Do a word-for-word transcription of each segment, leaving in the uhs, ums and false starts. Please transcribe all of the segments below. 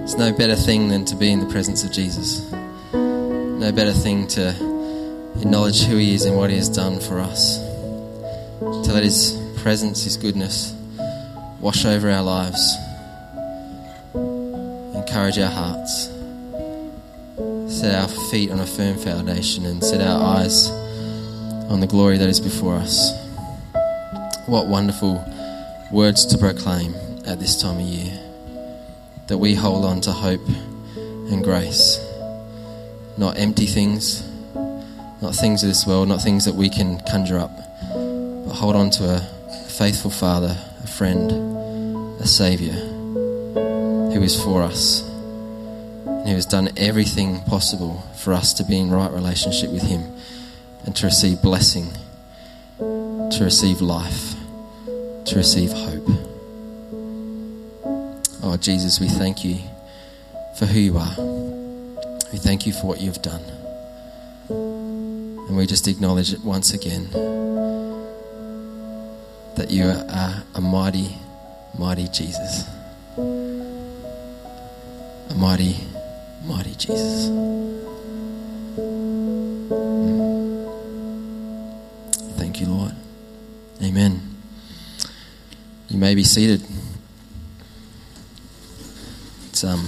There's no better thing than to be in the presence of Jesus. No better thing to acknowledge who he is and what he has done for us. To let his presence, his goodness, wash over our lives. Encourage our hearts. Set our feet on a firm foundation and set our eyes on the glory that is before us. What wonderful words to proclaim at this time of year. That we hold on to hope and grace. Not empty things, not things of this world, not things that we can conjure up, but hold on to a faithful Father, a friend, a Saviour who is for us and who has done everything possible for us to be in right relationship with him and to receive blessing, to receive life, to receive hope. Oh, Jesus, we thank you for who you are. We thank you for what you've done. And we just acknowledge it once again that you are a mighty, mighty Jesus. A mighty, mighty Jesus. Thank you, Lord. Amen. You may be seated. It's, um,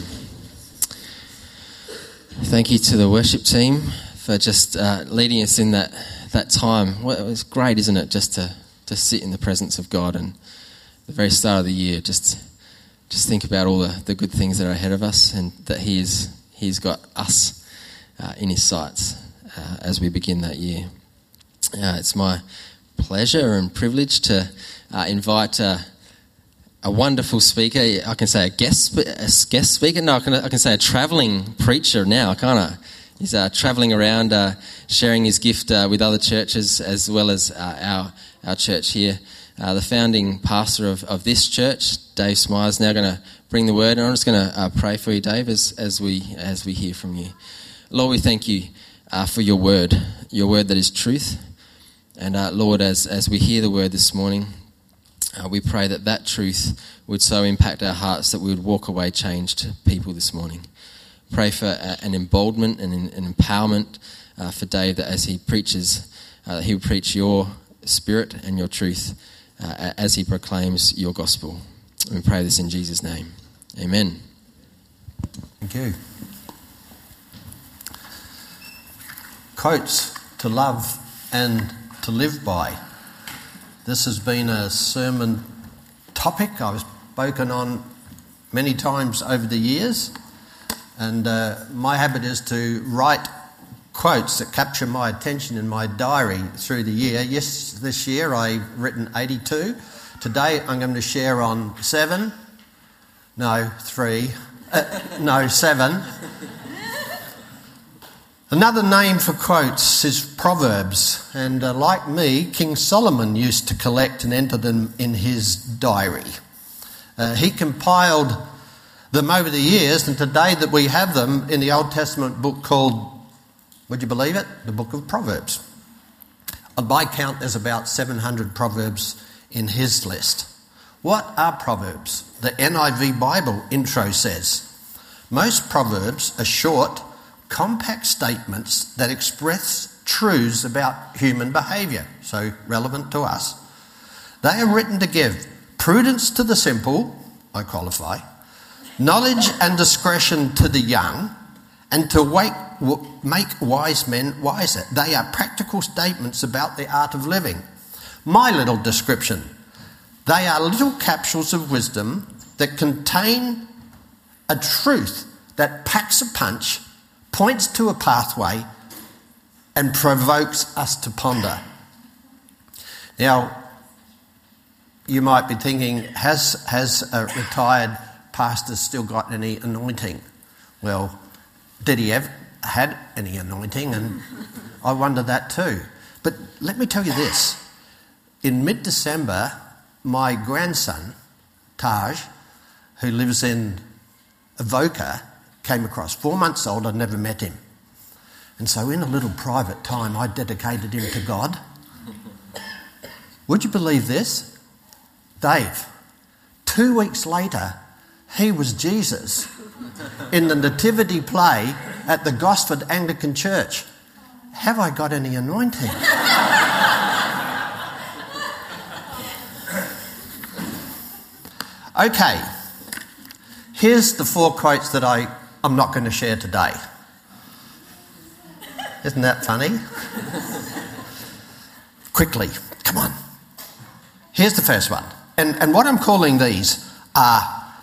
thank you to the worship team for just uh, leading us in that that time. Well, it was great, isn't it, just to, to sit in the presence of God, and the very start of the year, just just think about all the, the good things that are ahead of us, and that He is He's got us uh, in His sights uh, as we begin that year. Uh, it's my pleasure and privilege to uh, invite uh, a wonderful speaker. I can say a guest a guest speaker. No, I can I can say a travelling preacher now, can't I? He's uh, travelling around, uh, sharing his gift uh, with other churches as well as uh, our our church here. Uh, the founding pastor of, of this church, Dave Smyers, is now going to bring the word, and I'm just going to uh, pray for you, Dave, as as we as we hear from you. Lord, we thank you uh, for your word, your word that is truth, and uh, Lord, as as we hear the word this morning. Uh, we pray that that truth would so impact our hearts that we would walk away changed people this morning. Pray for uh, an emboldenment and an, an empowerment uh, for Dave, that as he preaches, uh, he will preach your spirit and your truth uh, as he proclaims your gospel. And we pray this in Jesus' name. Amen. Thank you. Quotes to love and to live by. This has been a sermon topic I've spoken on many times over the years, and uh, my habit is to write quotes that capture my attention in my diary through the year. Yes, this year I've written eighty-two. Today I'm going to share on seven, no, three, uh, no, seven. Another name for quotes is Proverbs, and uh, like me, King Solomon used to collect and enter them in his diary. Uh, he compiled them over the years, and today that we have them in the Old Testament book called, would you believe it, the Book of Proverbs. By count, there's about seven hundred Proverbs in his list. What are Proverbs? The N I V Bible intro says, most Proverbs are short, compact statements that express truths about human behaviour, so relevant to us. They are written to give prudence to the simple, I qualify, knowledge and discretion to the young, and to wake, make wise men wiser. They are practical statements about the art of living. My little description, they are little capsules of wisdom that contain a truth that packs a punch, points to a pathway, and provokes us to ponder. Now, you might be thinking, has, has a retired pastor still got any anointing? Well, did he ever had any anointing? And I wonder that too. But let me tell you this. In mid-December, my grandson, Taj, who lives in Avoca, came across. Four months old, I'd never met him. And so in a little private time, I dedicated him to God. Would you believe this? Dave, two weeks later, he was Jesus. in the nativity play at the Gosford Anglican Church. Have I got any anointing? Okay, here's the four quotes that I, I'm not going to share today. Isn't that funny? Quickly, come on. Here's the first one. And, and what I'm calling these are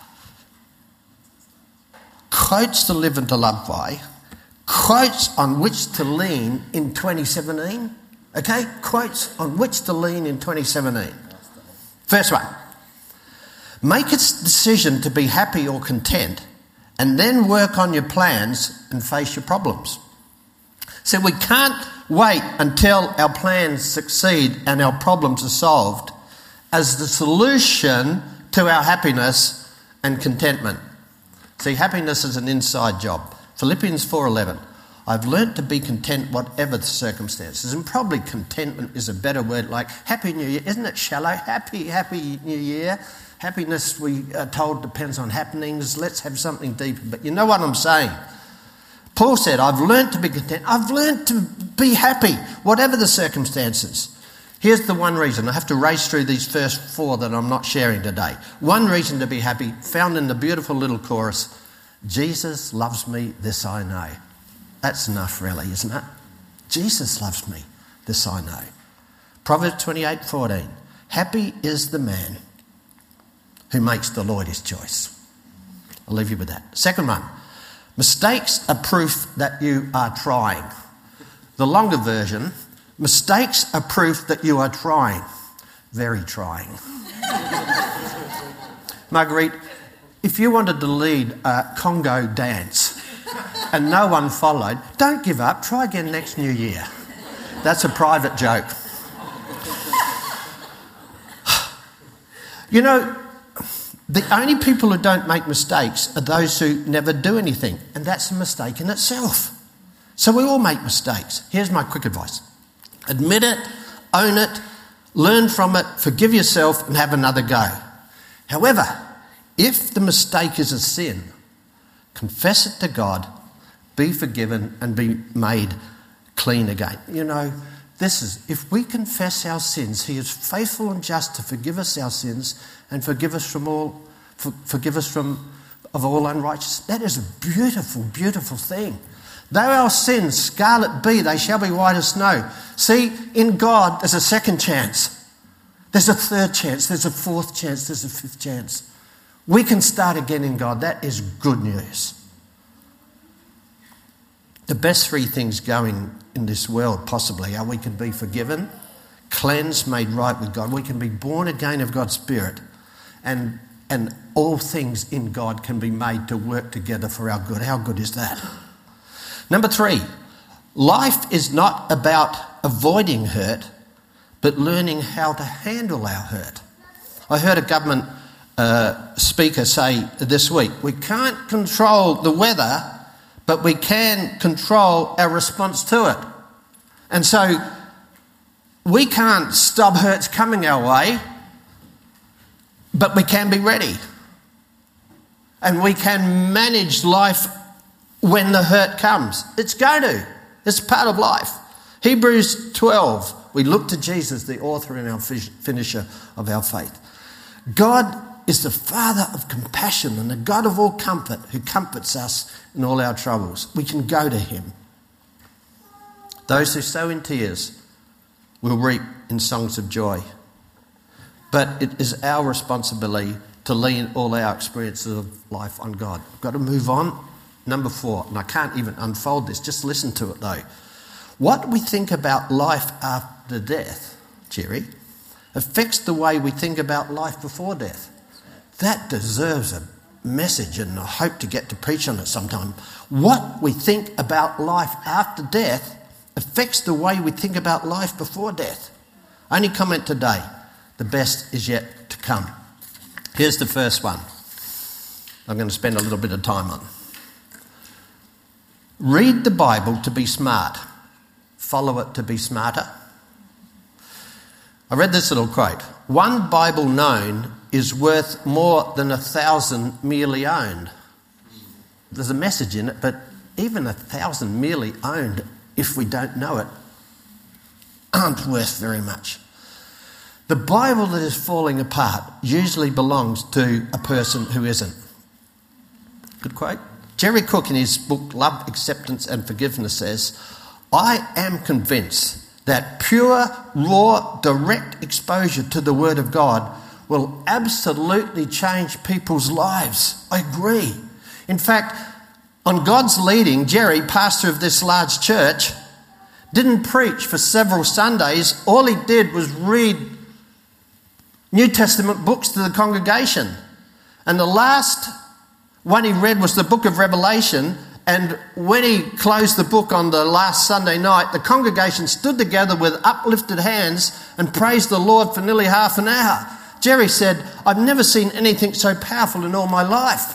quotes to live and to love by, quotes on which to lean in twenty seventeen. Okay? Quotes on which to lean in twenty seventeen. First one. Make a decision to be happy or content and then work on your plans and face your problems. So we can't wait until our plans succeed and our problems are solved as the solution to our happiness and contentment. See, happiness is an inside job. Philippians four eleven. I've learnt to be content whatever the circumstances. And probably contentment is a better word, like Happy New Year. Isn't it shallow? Happy, happy New Year. Happiness, we are told, depends on happenings. Let's have something deeper. But you know what I'm saying? Paul said, I've learnt to be content. I've learnt to be happy, whatever the circumstances. Here's the one reason. I have to race through these first four that I'm not sharing today. One reason to be happy, found in the beautiful little chorus, Jesus loves me, this I know. That's enough really, isn't it? Jesus loves me, this I know. Proverbs twenty-eight fourteen. Happy is the man who makes the Lord his choice. I'll leave you with that. Second one. Mistakes are proof that you are trying. The longer version, mistakes are proof that you are trying. Very trying. Marguerite, if you wanted to lead a Congo dance and no one followed, don't give up. Try again next New Year. That's a private joke. You know, the only people who don't make mistakes are those who never do anything, and that's a mistake in itself. So we all make mistakes. Here's my quick advice. Admit it, own it, learn from it, forgive yourself and have another go. However, if the mistake is a sin, confess it to God, be forgiven and be made clean again. You know, this is, if we confess our sins, he is faithful and just to forgive us our sins and forgive us from all, for, forgive us from of all unrighteousness. That is a beautiful, beautiful thing. Though our sins scarlet be, they shall be white as snow. See, in God, there's a second chance. There's a third chance. There's a fourth chance. There's a fifth chance. We can start again in God. That is good news. The best three things going in this world possibly are we can be forgiven, cleansed, made right with God. We can be born again of God's Spirit, and and all things in God can be made to work together for our good. How good is that? Number three, life is not about avoiding hurt, but learning how to handle our hurt. I heard a government uh, speaker say this week, we can't control the weather, but we can control our response to it. And so we can't stop hurts coming our way, but we can be ready. And we can manage life when the hurt comes. It's going to. It's part of life. Hebrews twelve, we look to Jesus, the author and our finisher of our faith. God is the Father of compassion and the God of all comfort who comforts us in all our troubles. We can go to him. Those who sow in tears will reap in songs of joy. But it is our responsibility to lean all our experiences of life on God. We've got to move on. Number four, and I can't even unfold this, just listen to it though. What we think about life after death, Jerry, affects the way we think about life before death. That deserves a message, and I hope to get to preach on it sometime. What we think about life after death affects the way we think about life before death. Only comment today, the best is yet to come. Here's the first one I'm going to spend a little bit of time on. Read the Bible to be smart. Follow it to be smarter. I read this little quote. One Bible known is worth more than a thousand merely owned. there's a message in it, but even a thousand merely owned, if we don't know it, aren't worth very much. The Bible that is falling apart usually belongs to a person who isn't. Good quote. Jerry Cook in his book Love, Acceptance and Forgiveness says, I am convinced that pure, raw, direct exposure to the Word of God will absolutely change people's lives. I agree. In fact, on God's leading, Jerry, pastor of this large church, didn't preach for several Sundays. All he did was read New Testament books to the congregation. And the last one he read was the book of Revelation. And when he closed the book on the last Sunday night, the congregation stood together with uplifted hands and praised the Lord for nearly half an hour. Jerry said, I've never seen anything so powerful in all my life.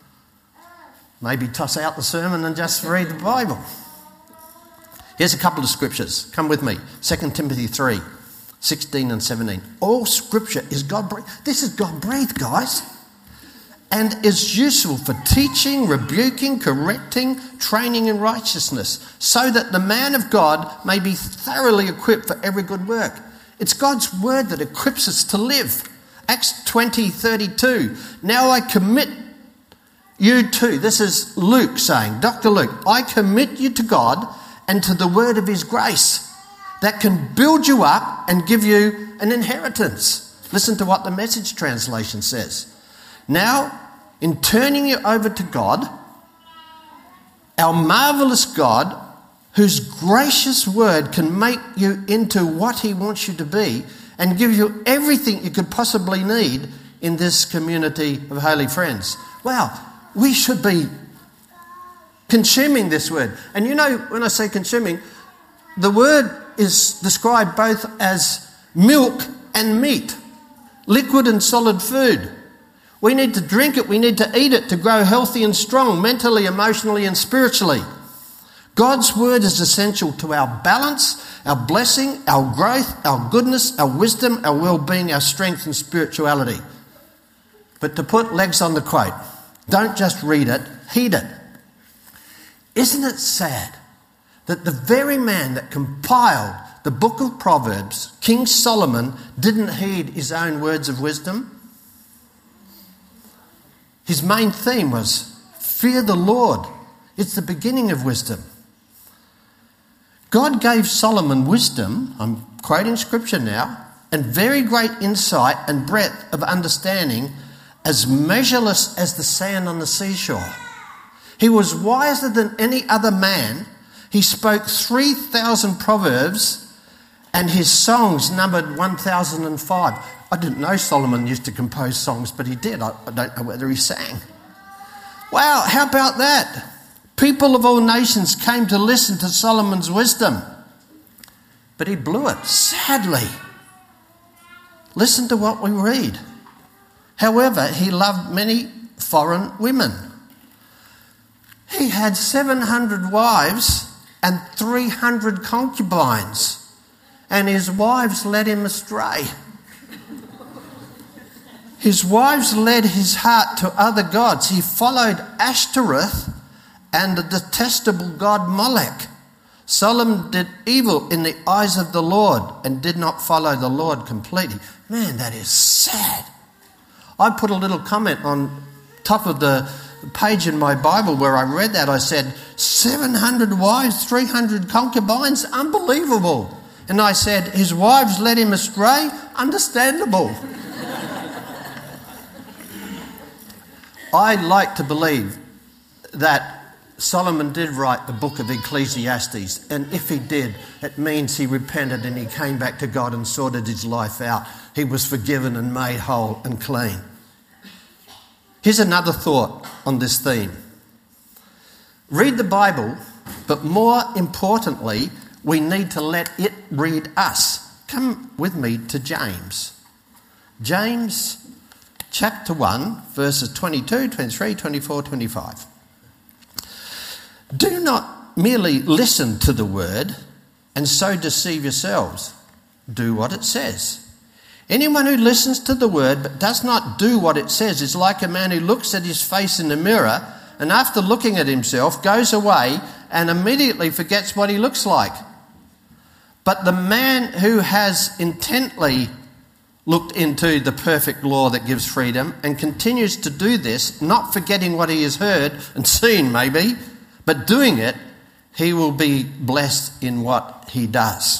Maybe toss out the sermon and just read the Bible. Here's a couple of scriptures. Come with me. Second Timothy three, sixteen and seventeen. All scripture is God-breathed. This is God-breathed, guys. And is useful for teaching, rebuking, correcting, training in righteousness, so that the man of God may be thoroughly equipped for every good work. It's God's word that equips us to live. Acts twenty thirty-two. Now I commit you to, this is Luke saying, Doctor Luke, I commit you to God and to the word of his grace that can build you up and give you an inheritance. Listen to what the Message translation says. Now, in turning you over to God, our marvellous God, whose gracious word can make you into what he wants you to be and give you everything you could possibly need in this community of holy friends. Wow, we should be consuming this word. And you know, when I say consuming, the word is described both as milk and meat, liquid and solid food. We need to drink it, we need to eat it to grow healthy and strong, mentally, emotionally and spiritually. God's word is essential to our balance, our blessing, our growth, our goodness, our wisdom, our well-being, our strength and spirituality. But to put legs on the quote, don't just read it, heed it. Isn't it sad that the very man that compiled the book of Proverbs, King Solomon, didn't heed his own words of wisdom? His main theme was, fear the Lord. It's the beginning of wisdom. God gave Solomon wisdom, I'm quoting scripture now, and very great insight and breadth of understanding, as measureless as the sand on the seashore. He was wiser than any other man. He spoke three thousand proverbs and his songs numbered one thousand five. I didn't know Solomon used to compose songs, but he did. I, I don't know whether he sang. Wow, how about that? People of all nations came to listen to Solomon's wisdom. But he blew it, sadly. Listen to what we read. However, he loved many foreign women. He had seven hundred wives and three hundred concubines, and his wives led him astray. His wives led his heart to other gods. He followed Ashtoreth and the detestable god Molech. Solomon did evil in the eyes of the Lord and did not follow the Lord completely. Man, that is sad. I put a little comment on top of the page in my Bible where I read that. I said, seven hundred wives, three hundred concubines, unbelievable. And I said, his wives led him astray, understandable. I like to believe that Solomon did write the book of Ecclesiastes, and if he did, it means he repented and he came back to God and sorted his life out. He was forgiven and made whole and clean. Here's another thought on this theme. Read the Bible, but more importantly, we need to let it read us. Come with me to James. James chapter one, verses twenty-two, twenty-three, twenty-four, twenty-five. Do not merely listen to the word and so deceive yourselves. Do what it says. Anyone who listens to the word but does not do what it says is like a man who looks at his face in the mirror and after looking at himself goes away and immediately forgets what he looks like. But the man who has intently looked into the perfect law that gives freedom and continues to do this, not forgetting what he has heard and seen maybe, but doing it, he will be blessed in what he does.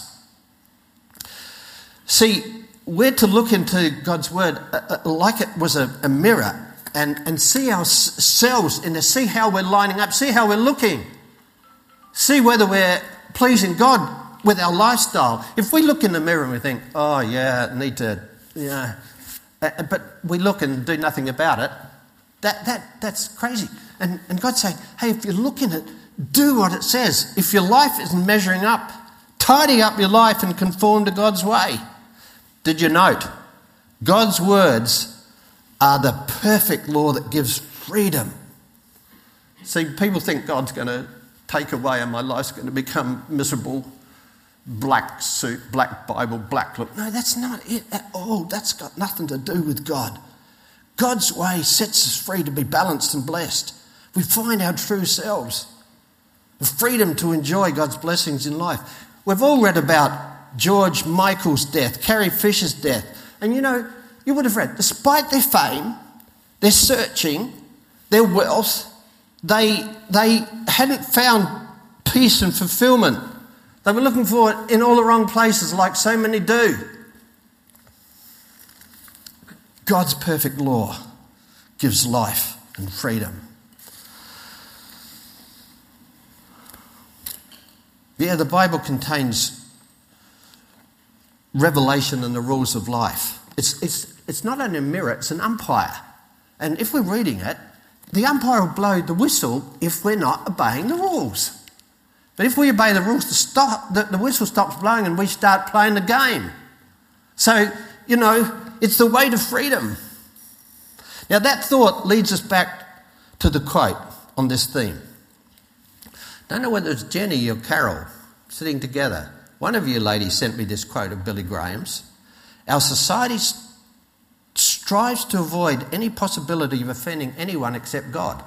See, we're to look into God's word uh, uh, like it was a, a mirror and, and see ourselves and see how we're lining up, see how we're looking, see whether we're pleasing God with our lifestyle. If we look in the mirror and we think, oh yeah, I need to, yeah, uh, but we look and do nothing about it, that that that's crazy. And, and God's saying, hey, if you look in it, do what it says. If your life isn't measuring up, tidy up your life and conform to God's way. Did you note? God's words are the perfect law that gives freedom. See, people think God's going to take away and my life's going to become miserable, black suit, black Bible, black look. No, that's not it at all. That's got nothing to do with God. God's way sets us free to be balanced and blessed. We find our true selves. The freedom to enjoy God's blessings in life. We've all read about George Michael's death, Carrie Fisher's death. And you know, you would have read, despite their fame, their searching, their wealth, they, they hadn't found peace and fulfillment. They were looking for it in all the wrong places, like so many do. God's perfect law gives life and freedom. Yeah, the Bible contains revelation and the rules of life. It's, it's, it's not only a mirror, it's an umpire. And if we're reading it, the umpire will blow the whistle if we're not obeying the rules. But if we obey the rules, the, stop, the, the whistle stops blowing and we start playing the game. So, you know, it's the way to freedom. Now that thought leads us back to the quote on this theme. Don't know whether it's Jenny or Carol sitting together. One of you ladies sent me this quote of Billy Graham's. Our society strives to avoid any possibility of offending anyone except God.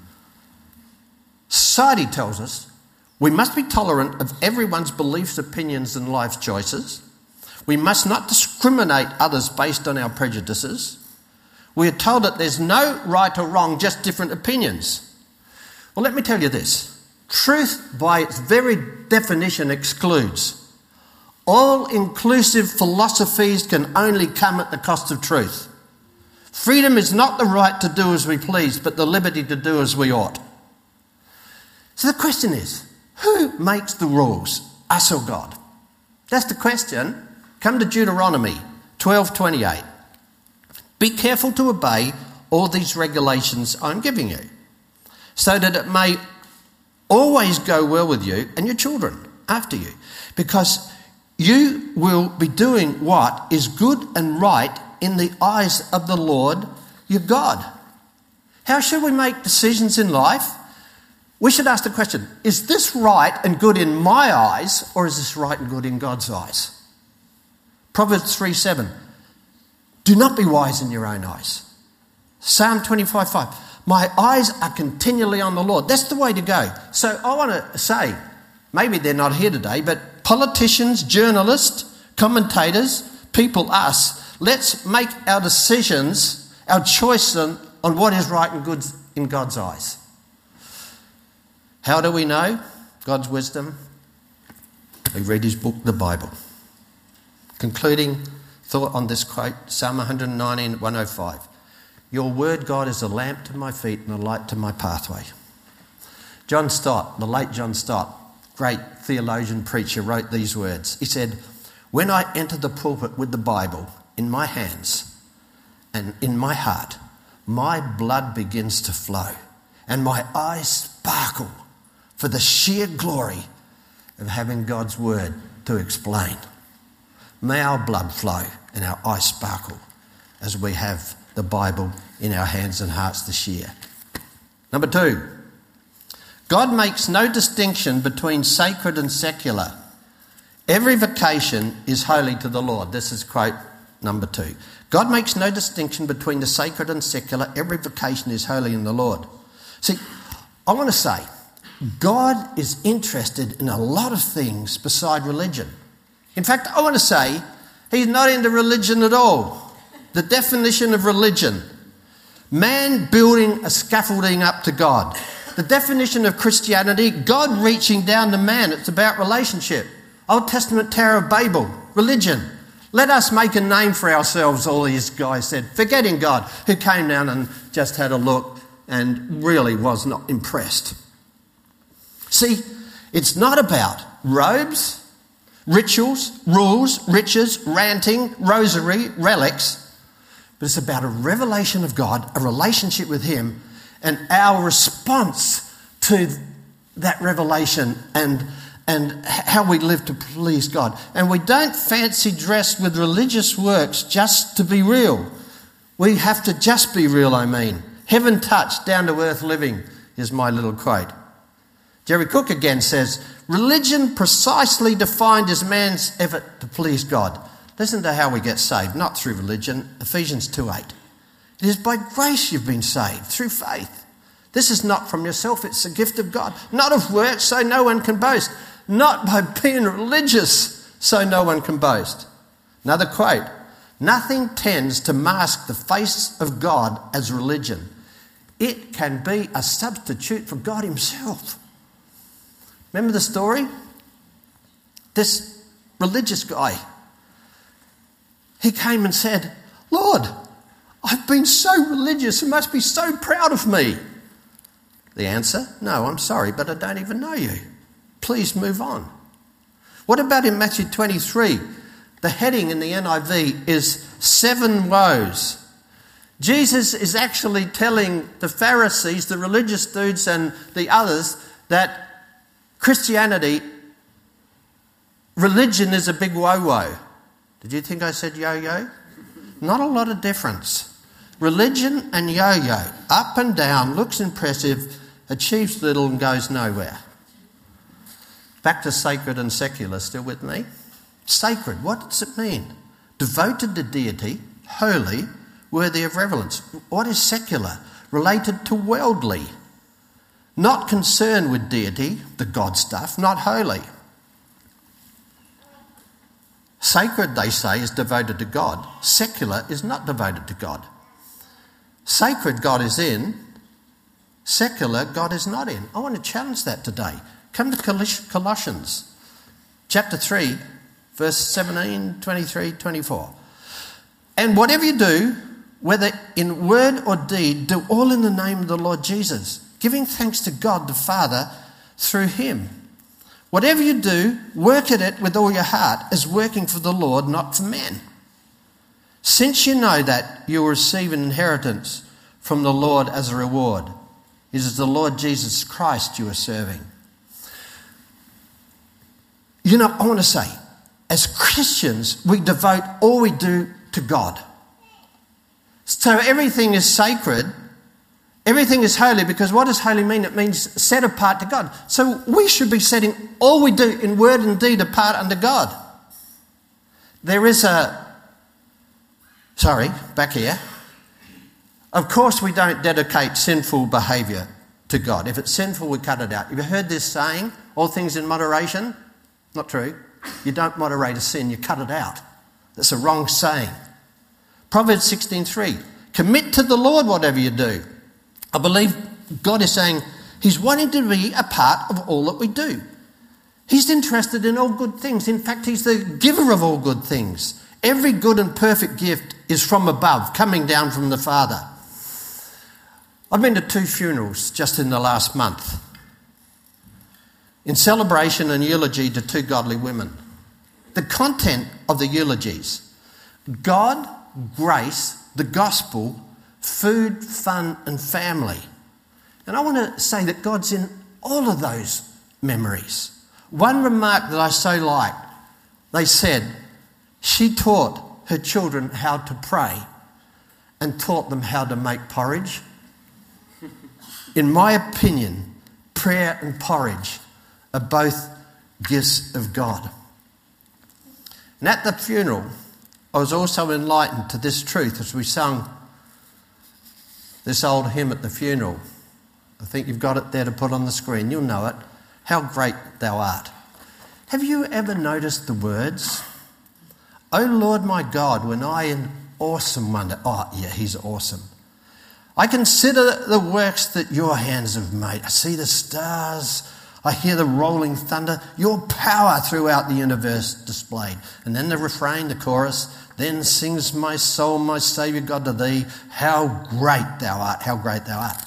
Society tells us we must be tolerant of everyone's beliefs, opinions and life choices. We must not discriminate others based on our prejudices. We are told that there's no right or wrong, just different opinions. Well, let me tell you this. Truth, by its very definition, excludes. All-inclusive philosophies can only come at the cost of truth. Freedom is not the right to do as we please, but the liberty to do as we ought. So the question is, who makes the rules, us or God? That's the question. Come to Deuteronomy twelve twenty-eight. Be careful to obey all these regulations I'm giving you, so that it may always go well with you and your children after you, because you will be doing what is good and right in the eyes of the Lord your God. How should we make decisions in life? We should ask the question, is this right and good in my eyes, or is this right and good in God's eyes? Proverbs three seven. Do not be wise in your own eyes. Psalm twenty-five five. My eyes are continually on the Lord. That's the way to go. So I want to say, maybe they're not here today, but politicians, journalists, commentators, people, us, let's make our decisions, our choice on, on what is right and good in God's eyes. How do we know God's wisdom? We read his book, the Bible. Concluding thought on this quote, Psalm one nineteen, one oh five. Your word, God, is a lamp to my feet and a light to my pathway. John Stott, the late John Stott, great theologian, preacher, wrote these words. He said, when I enter the pulpit with the Bible in my hands and in my heart, my blood begins to flow and my eyes sparkle for the sheer glory of having God's word to explain. May our blood flow and our eyes sparkle as we have the Bible in our hands and hearts this year. Number two, God makes no distinction between sacred and secular. Every vocation is holy to the Lord. This is quote number two. God makes no distinction between the sacred and secular. Every vocation is holy in the Lord. See, I want to say, God is interested in a lot of things beside religion. In fact, I want to say, he's not into religion at all. The definition of religion, man building a scaffolding up to God. The definition of Christianity, God reaching down to man. It's about relationship. Old Testament Tower of Babel, religion. Let us make a name for ourselves, all these guys said, forgetting God, who came down and just had a look and really was not impressed. See, it's not about robes, rituals, rules, riches, ranting, rosary, relics, but it's about a revelation of God, a relationship with him, and our response to that revelation and, and how we live to please God. And we don't fancy dress with religious works just to be real. We have to just be real, I mean. Heaven touched, down to earth living is my little quote. Jerry Cook again says, religion precisely defined as man's effort to please God. Listen to how we get saved, not through religion. Ephesians two eight. It is by grace you've been saved, through faith. This is not from yourself, it's a gift of God. Not of works, so no one can boast. Not by being religious, so no one can boast. Another quote. Nothing tends to mask the face of God as religion. It can be a substitute for God himself. Remember the story? This religious guy, he came and said, Lord, I've been so religious, you must be so proud of me. The answer, no, I'm sorry, but I don't even know you. Please move on. What about in Matthew twenty-three? The heading in the N I V is seven woes. Jesus is actually telling the Pharisees, the religious dudes and the others, that Christianity, religion is a big woe-woe. Did you think I said yo-yo? Not a lot of difference. Religion and yo-yo, up and down, looks impressive, achieves little and goes nowhere. Back to sacred and secular, still with me? Sacred, what does it mean? Devoted to deity, holy, worthy of reverence. What is secular? Related to worldly. Not concerned with deity, the God stuff, not holy. Sacred, they say, is devoted to God. Secular is not devoted to God. Sacred, God is in. Secular, God is not in. I want to challenge that today. Come to Colossians chapter three, verse seventeen, twenty-three, twenty-four. And whatever you do, whether in word or deed, do all in the name of the Lord Jesus, giving thanks to God the Father through him. Whatever you do, work at it with all your heart as working for the Lord, not for men. Since you know that you will receive an inheritance from the Lord as a reward. It is the Lord Jesus Christ you are serving. You know, I want to say, as Christians, we devote all we do to God. So everything is sacred. Everything is holy, because what does holy mean? It means set apart to God. So we should be setting all we do in word and deed apart unto God. There is a... Sorry, back here. Of course we don't dedicate sinful behaviour to God. If it's sinful, we cut it out. Have you heard this saying, all things in moderation? Not true. You don't moderate a sin, you cut it out. That's a wrong saying. Proverbs sixteen three. Commit to the Lord whatever you do. I believe God is saying he's wanting to be a part of all that we do. He's interested in all good things. In fact, he's the giver of all good things. Every good and perfect gift is from above, coming down from the Father. I've been to two funerals just in the last month, in celebration and eulogy to two godly women. The content of the eulogies: God, grace, the gospel, food, fun and family. And I want to say that God's in all of those memories. One remark that I so liked, they said, she taught her children how to pray and taught them how to make porridge. In my opinion, prayer and porridge are both gifts of God. And at the funeral, I was also enlightened to this truth as we sung this old hymn at the funeral. I think you've got it there to put on the screen. You'll know it. How great thou art. Have you ever noticed the words? O Lord my God, when I in awesome wonder. Oh, yeah, he's awesome. I consider the works that your hands have made. I see the stars. I hear the rolling thunder. Your power throughout the universe displayed. And then the refrain, the chorus. Then sings my soul, my Saviour God, to thee. How great thou art. How great thou art.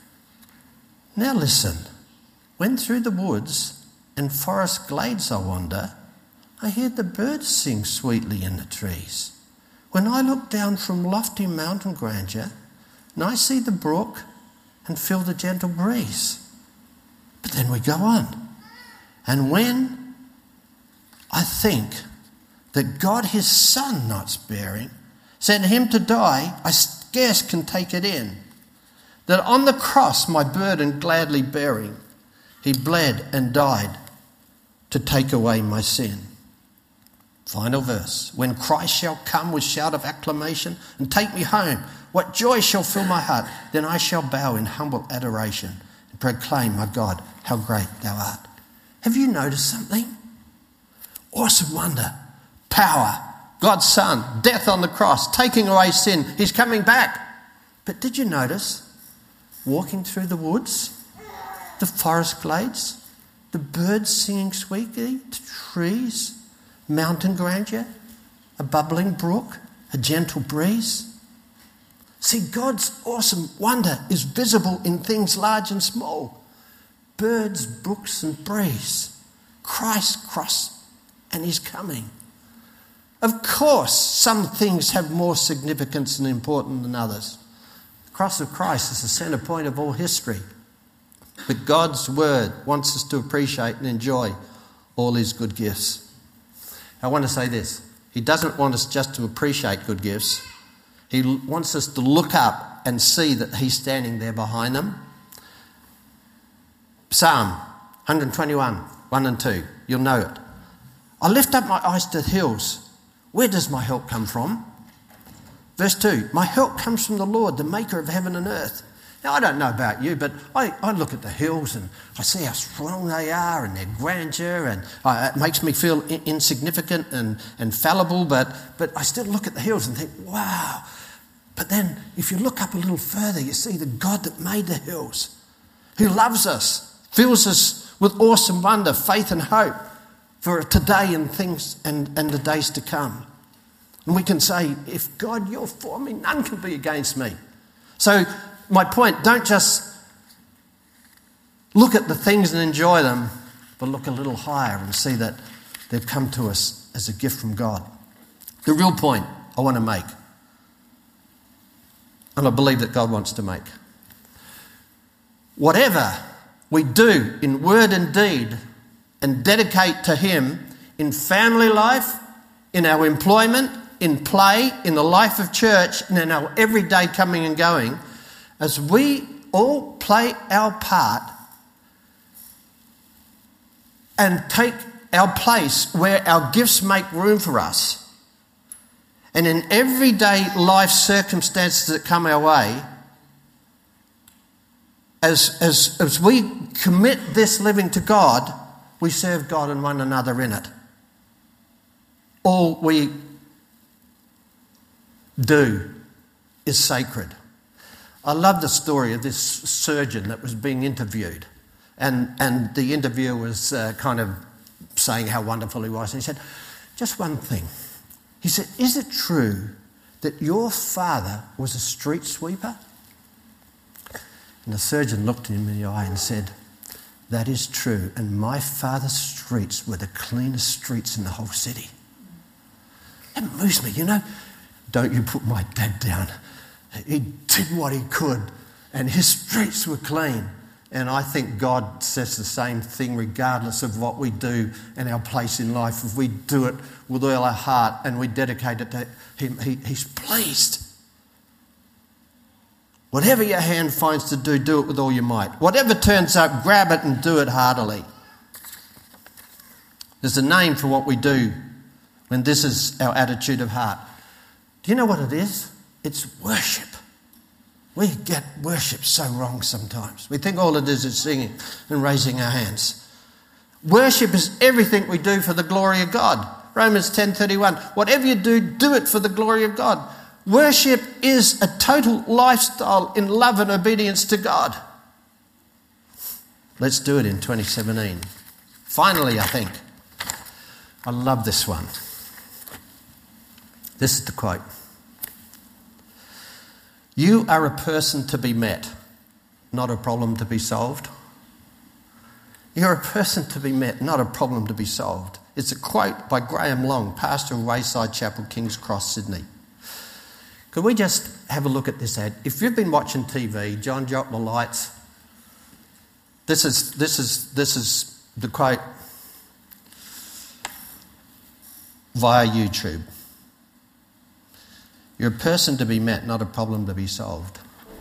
Now listen. When through the woods and forest glades I wander, I hear the birds sing sweetly in the trees. When I look down from lofty mountain grandeur, and I see the brook and feel the gentle breeze. But then we go on. And when I think that God his Son not sparing sent him to die, I scarce can take it in. That on the cross my burden gladly bearing, he bled and died to take away my sin. Final verse. When Christ shall come with shout of acclamation and take me home, what joy shall fill my heart? Then I shall bow in humble adoration and proclaim, my God, how great thou art. Have you noticed something? Awesome wonder, power, God's Son, death on the cross, taking away sin. He's coming back. But did you notice walking through the woods, the forest glades, the birds singing sweetly, the trees, mountain grandeur, a bubbling brook, a gentle breeze? See, God's awesome wonder is visible in things large and small. Birds, brooks and breeze. Christ's cross and his coming. Of course, some things have more significance and importance than others. The cross of Christ is the centre point of all history. But God's word wants us to appreciate and enjoy all his good gifts. I want to say this. He doesn't want us just to appreciate good gifts. He wants us to look up and see that he's standing there behind them. Psalm one twenty-one, one and two. You'll know it. I lift up my eyes to the hills. Where does my help come from? Verse two. My help comes from the Lord, the maker of heaven and earth. Now, I don't know about you, but I, I look at the hills and I see how strong they are and their grandeur, and uh, it makes me feel in, insignificant and, and fallible, but, but I still look at the hills and think, wow. But then if you look up a little further, you see the God that made the hills, who loves us, fills us with awesome wonder, faith and hope for today and things and, and the days to come. And we can say, if God, you're for me, none can be against me. So my point, don't just look at the things and enjoy them, but look a little higher and see that they've come to us as a gift from God. The real point I want to make, and I believe that God wants to make, whatever we do in word and deed and dedicate to him in family life, in our employment, in play, in the life of church, and in our everyday coming and going, as we all play our part and take our place where our gifts make room for us, and in everyday life circumstances that come our way, as, as, as we commit this living to God, we serve God and one another in it. All we do is sacred. I love the story of this surgeon that was being interviewed, and, and the interviewer was uh, kind of saying how wonderful he was, and he said, just one thing. He said, is it true that your father was a street sweeper? And the surgeon looked him in the eye and said, that is true, and my father's streets were the cleanest streets in the whole city. That moves me, you know. Don't you put my dad down. He did what he could, and his streets were clean. And I think God says the same thing regardless of what we do and our place in life. If we do it with all our heart and we dedicate it to him, he, he's pleased. Whatever your hand finds to do, do it with all your might. Whatever turns up, grab it and do it heartily. There's a name for what we do when this is our attitude of heart. Do you know what it is? It's worship. We get worship so wrong sometimes. We think all it is is singing and raising our hands. Worship is everything we do for the glory of God. Romans ten thirty-one. Whatever you do, do it for the glory of God. Worship is a total lifestyle in love and obedience to God. Let's do it in twenty seventeen. Finally, I think. I love this one. This is the quote. You are a person to be met, not a problem to be solved. You're a person to be met, not a problem to be solved. It's a quote by Graham Long, pastor of Wayside Chapel, King's Cross, Sydney. Could we just have a look at this ad? If you've been watching T V, John Jock the Lights, this is this is this is the quote via YouTube. You're a person to be met, not a problem to be solved.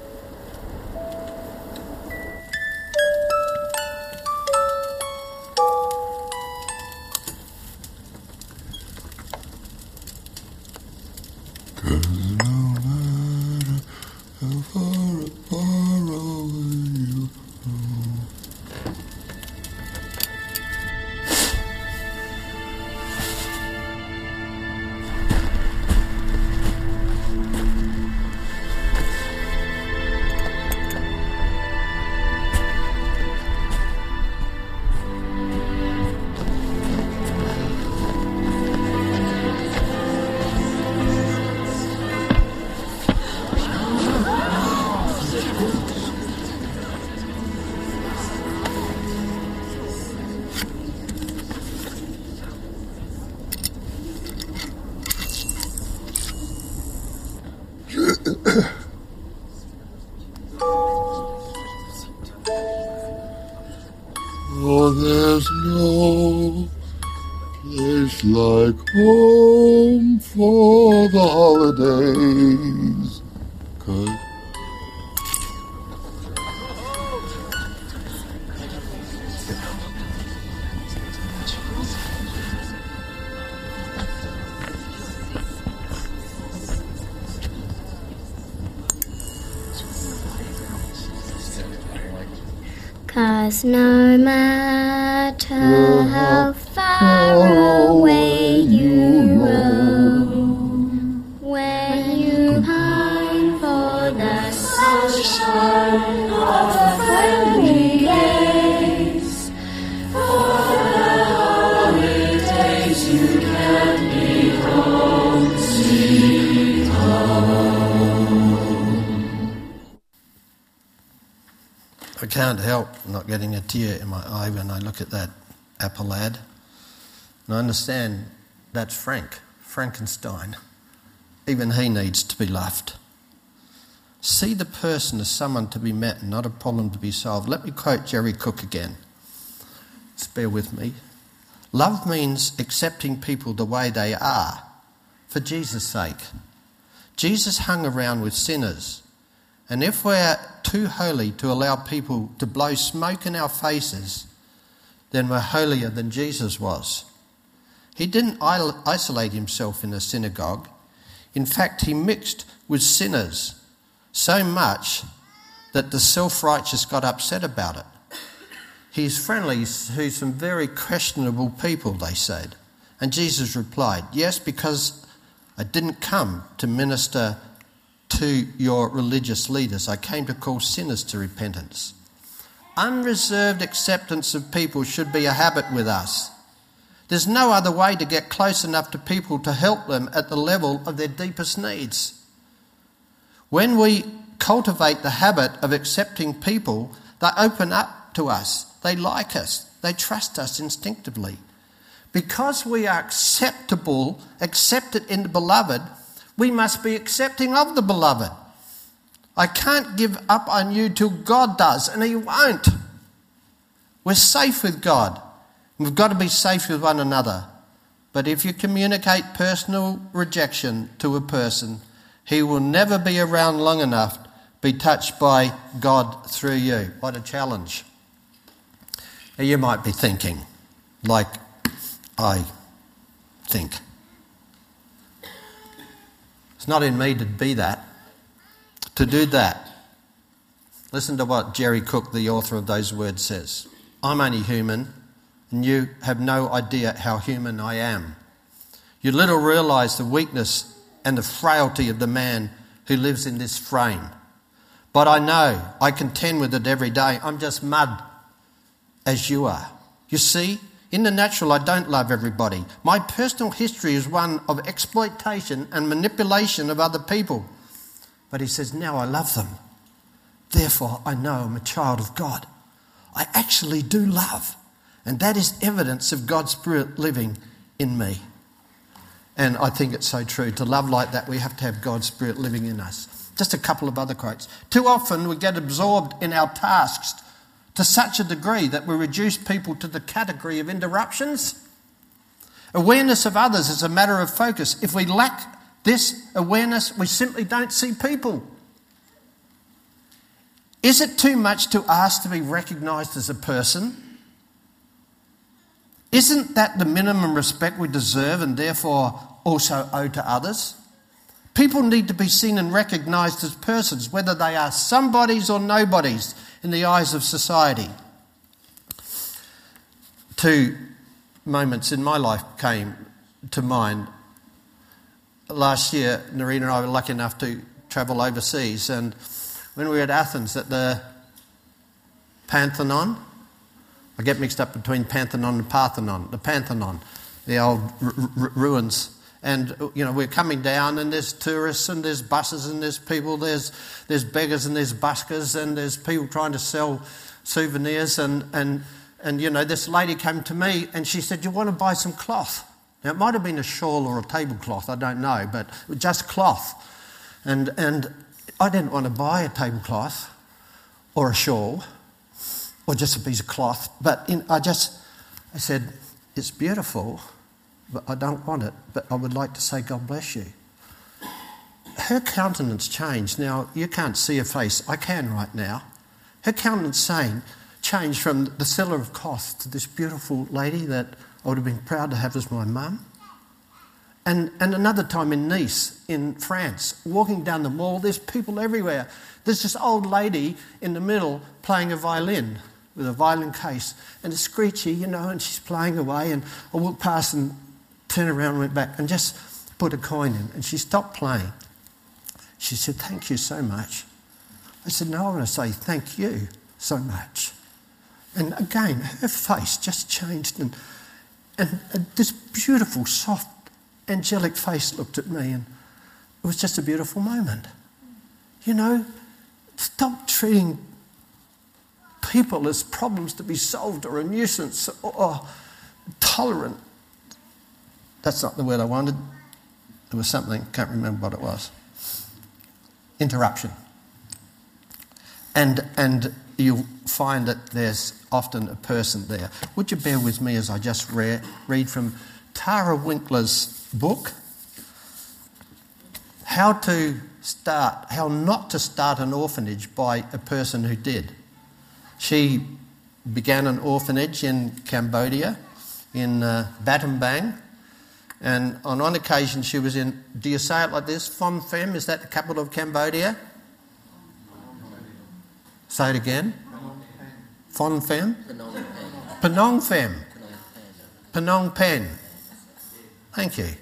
Oh, there's no place like home for the holidays. 'Cause Cause no matter how far away you roam, when you pine for the sunshine of friendly days, for the holidays you can be home, sweet home. I can't help not getting a tear in my eye when I look at that Apple ad. And I understand that's Frank, Frankenstein. Even he needs to be loved. See the person as someone to be met and not a problem to be solved. Let me quote Jerry Cook again. Just bear with me. Love means accepting people the way they are for Jesus' sake. Jesus hung around with sinners. And if we're too holy to allow people to blow smoke in our faces, then we're holier than Jesus was. He didn't isolate himself in a synagogue. In fact, he mixed with sinners so much that the self-righteous got upset about it. He's friendly to some very questionable people, they said. And Jesus replied, yes, because I didn't come to minister to your religious leaders. I came to call sinners to repentance. Unreserved acceptance of people should be a habit with us. There's no other way to get close enough to people to help them at the level of their deepest needs. When we cultivate the habit of accepting people, they open up to us. They like us. They trust us instinctively. Because we are acceptable, accepted in the beloved, we must be accepting of the beloved. I can't give up on you till God does, and he won't. We're safe with God. We've got to be safe with one another. But if you communicate personal rejection to a person, he will never be around long enough to be touched by God through you. What a challenge. Now you might be thinking, like I think, it's not in me to be that, to do that. Listen to what Jerry Cook, the author of those words, says. I'm only human, and you have no idea how human I am. You little realise the weakness and the frailty of the man who lives in this frame. But I know, I contend with it every day. I'm just mud, as you are. You see, in the natural, I don't love everybody. My personal history is one of exploitation and manipulation of other people. But he says, now I love them. Therefore, I know I'm a child of God. I actually do love. And that is evidence of God's Spirit living in me. And I think it's so true. To love like that, we have to have God's Spirit living in us. Just a couple of other quotes. Too often we get absorbed in our tasks to such a degree that we reduce people to the category of interruptions. Awareness of others is a matter of focus. If we lack this awareness, we simply don't see people. Is it too much to ask to be recognised as a person? Isn't that the minimum respect we deserve and therefore also owe to others? People need to be seen and recognised as persons, whether they are somebodies or nobodies in the eyes of society. Two moments in my life came to mind. Last year, Narina and I were lucky enough to travel overseas, and when we were at Athens at the Pantheon, I get mixed up between Pantheon and Parthenon, the Pantheon, the old r- r- ruins. And, you know, we're coming down and there's tourists and there's buses and there's people, there's there's beggars and there's buskers and there's people trying to sell souvenirs. And, and, and you know, this lady came to me and she said, you want to buy some cloth? Now, it might have been a shawl or a tablecloth, I don't know, but just cloth. And, and I didn't want to buy a tablecloth or a shawl or just a piece of cloth. But in, I just, I said, it's beautiful, but I don't want it, but I would like to say God bless you. Her countenance changed. Now, you can't see her face. I can right now. Her countenance saying, changed from the seller of cloth to this beautiful lady that I would have been proud to have as my mum. And, and another time in Nice, in France, walking down the mall, there's people everywhere. There's this old lady in the middle playing a violin with a violin case, and it's screechy, you know, and she's playing away, and I walked past and turned around and went back and just put a coin in, and she stopped playing. She said, thank you so much. I said, no, I want to say thank you so much. And again, her face just changed, and, and, and this beautiful, soft, angelic face looked at me, and it was just a beautiful moment. You know, stop treating people as problems to be solved or a nuisance or, or tolerant. That's not the word I wanted. There was something, can't remember what it was. Interruption. And and you'll find that there's often a person there. Would you bear with me as I just re- read from Tara Winkler's book, How to Start, How Not to Start an Orphanage by a Person Who Did. She began an orphanage in Cambodia, in uh, Battambang. And on one occasion she was in, do you say it like this? Phnom Penh, is that the capital of Cambodia? Say it again. Phnom Penh? Phnom Penh. Phnom Penh. Thank you.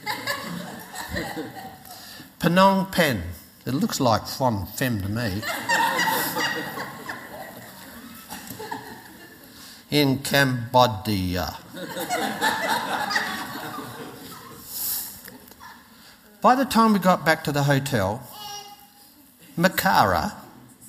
Phnom Penh. It looks like Phnom Penh to me. In Cambodia. By the time we got back to the hotel, Makara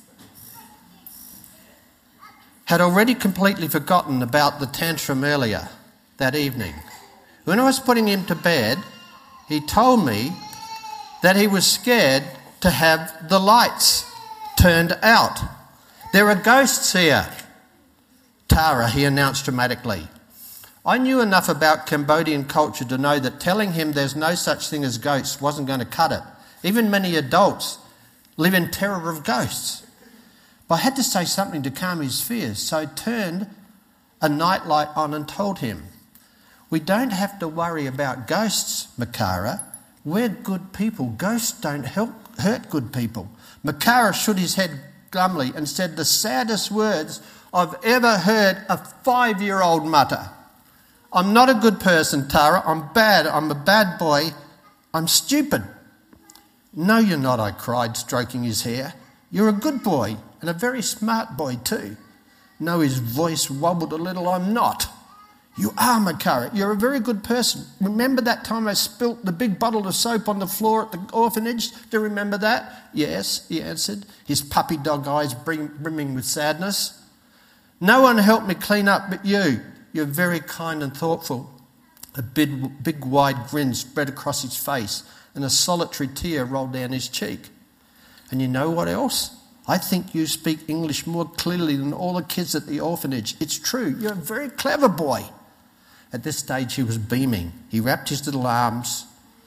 had already completely forgotten about the tantrum earlier that evening. When I was putting him to bed, he told me that he was scared to have the lights turned out. There are ghosts here, Tara, he announced dramatically. I knew enough about Cambodian culture to know that telling him there's no such thing as ghosts wasn't going to cut it. Even many adults live in terror of ghosts. But I had to say something to calm his fears, so I turned a nightlight on and told him, we don't have to worry about ghosts, Makara. We're good people. Ghosts don't help, hurt good people. Makara shook his head glumly and said the saddest words I've ever heard a five-year-old mutter. I'm not a good person, Tara. I'm bad. I'm a bad boy. I'm stupid. No, you're not, I cried, stroking his hair. You're a good boy, and a very smart boy too. No, his voice wobbled a little. I'm not. You are, Makara. You're a very good person. Remember that time I spilt the big bottle of soap on the floor at the orphanage? Do you remember that? Yes, he answered, his puppy dog eyes brimming with sadness. No one helped me clean up but you. You're very kind and thoughtful. A big, big wide grin spread across his face and a solitary tear rolled down his cheek. And you know what else? I think you speak English more clearly than all the kids at the orphanage. It's true. You're a very clever boy. At this stage, he was beaming. He wrapped his little arms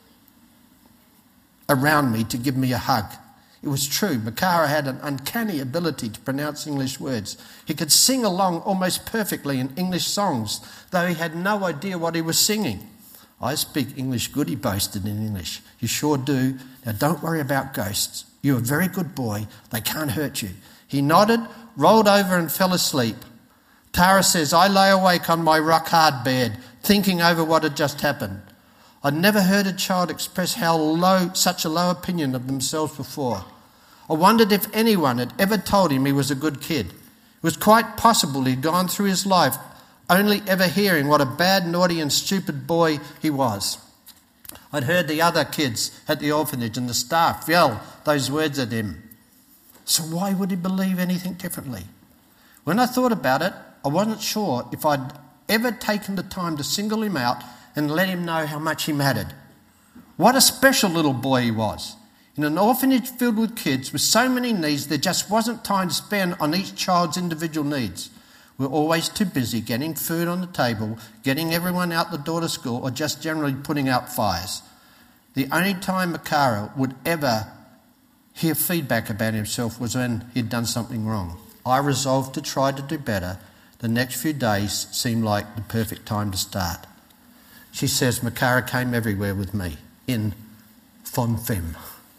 around me to give me a hug. It was true. Makara had an uncanny ability to pronounce English words. He could sing along almost perfectly in English songs, though he had no idea what he was singing. I speak English good, he boasted in English. You sure do. Now don't worry about ghosts. You're a very good boy. They can't hurt you. He nodded, rolled over and fell asleep. Tara says, I lay awake on my rock-hard bed, thinking over what had just happened. I'd never heard a child express how low, such a low opinion of themselves before. I wondered if anyone had ever told him he was a good kid. It was quite possible he'd gone through his life only ever hearing what a bad, naughty and stupid boy he was. I'd heard the other kids at the orphanage and the staff yell those words at him. So why would he believe anything differently? When I thought about it, I wasn't sure if I'd ever taken the time to single him out and let him know how much he mattered. What a special little boy he was. In an orphanage filled with kids with so many needs, there just wasn't time to spend on each child's individual needs. We're always too busy getting food on the table, getting everyone out the door to school, or just generally putting out fires. The only time Makara would ever hear feedback about himself was when he'd done something wrong. I resolved to try to do better. The next few days seemed like the perfect time to start. She says Makara came everywhere with me, in fond femme.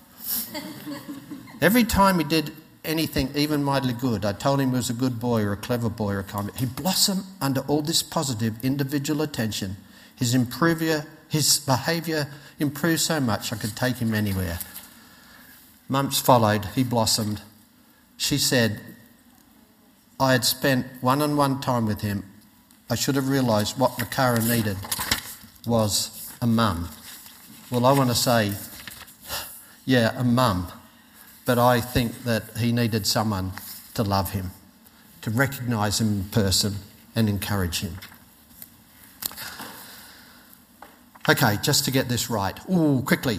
Every time he did anything even mildly good, I told him he was a good boy or a clever boy or a kind. He blossomed under all this positive individual attention. His improver, his behaviour improved so much I could take him anywhere. Months followed. He blossomed. She said, I had spent one-on-one time with him. I should have realised what Makara needed was a mum. Well, I want to say, yeah, a mum. But I think that he needed someone to love him, to recognise him in person and encourage him. Okay, just to get this right. Ooh, quickly.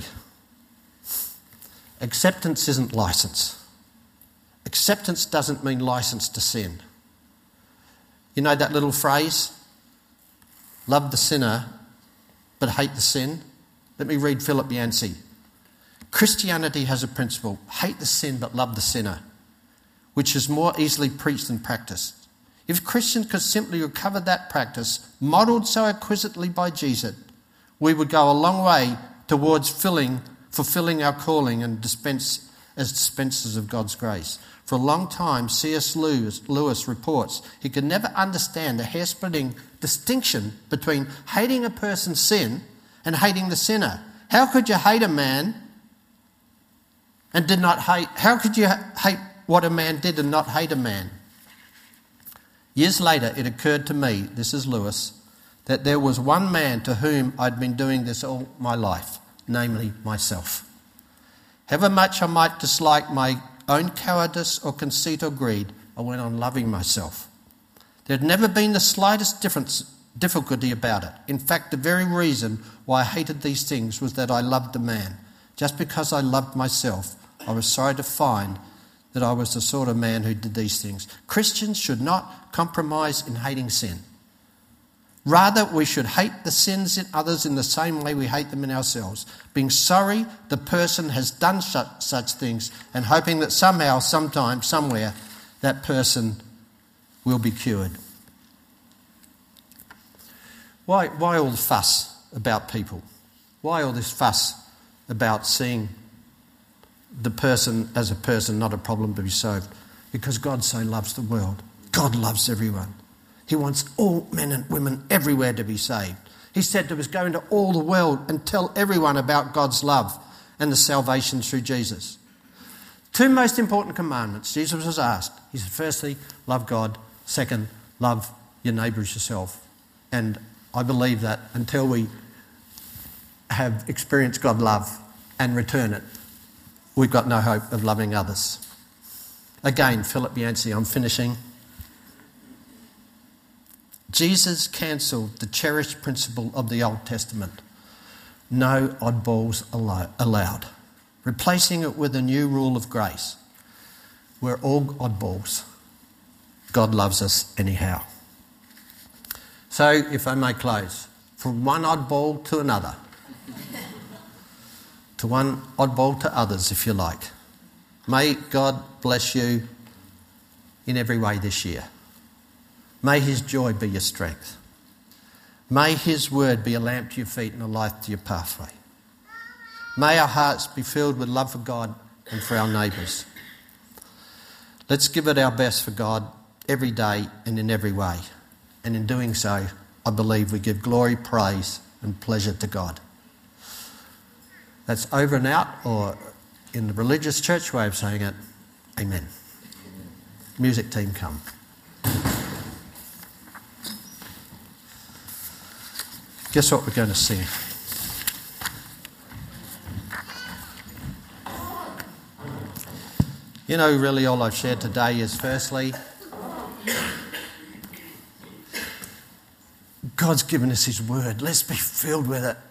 Acceptance isn't licence. Acceptance doesn't mean licence to sin. You know that little phrase? Love the sinner, but hate the sin? Let me read Philip Yancey. Christianity has a principle, hate the sin but love the sinner, which is more easily preached than practiced. If Christians could simply recover that practice, modelled so exquisitely by Jesus, we would go a long way towards filling, fulfilling our calling and dispense as dispensers of God's grace. For a long time, C S Lewis, Lewis reports he could never understand the hair-splitting distinction between hating a person's sin and hating the sinner. How could you hate a man and did not hate, how could you hate what a man did and not hate a man? Years later, it occurred to me, this is Lewis, that there was one man to whom I'd been doing this all my life, namely myself. However much I might dislike my own cowardice or conceit or greed, I went on loving myself. There had never been the slightest difference, difficulty about it. In fact, the very reason why I hated these things was that I loved the man. Just because I loved myself, I was sorry to find that I was the sort of man who did these things. Christians should not compromise in hating sin. Rather, we should hate the sins in others in the same way we hate them in ourselves, being sorry the person has done such, such things and hoping that somehow, sometime, somewhere, that person will be cured. Why, why all the fuss about people? Why all this fuss about seeing the person as a person, not a problem to be solved? because God so loves the world. God loves everyone. He wants all men and women everywhere to be saved. He said to us, go into all the world and tell everyone about God's love and the salvation through Jesus. Two most important commandments Jesus was asked. He said, firstly, love God. Second, love your neighbour as yourself. And I believe that until we have experienced God's love and return it, we've got no hope of loving others. Again, Philip Yancey, I'm finishing. Jesus cancelled the cherished principle of the Old Testament. No oddballs allowed. Replacing it with a new rule of grace. We're all oddballs. God loves us anyhow. So, if I may close, from one oddball to another. To one oddball to others, if you like. May God bless you in every way this year. May his joy be your strength. May his word be a lamp to your feet and a light to your pathway. May our hearts be filled with love for God and for our neighbours. Let's give it our best for God every day and in every way. And in doing so, I believe we give glory, praise and pleasure to God. That's over and out, or in the religious church way of saying it, amen. Music team, come. Guess what we're going to sing? You know, really all I've shared today is firstly, God's given us his word. Let's be filled with it.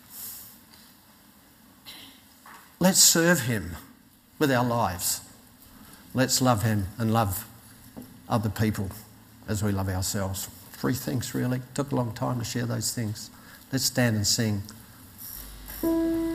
Let's serve him with our lives. Let's love him and love other people as we love ourselves. Three things really. Took a long time to share those things. Let's stand and sing.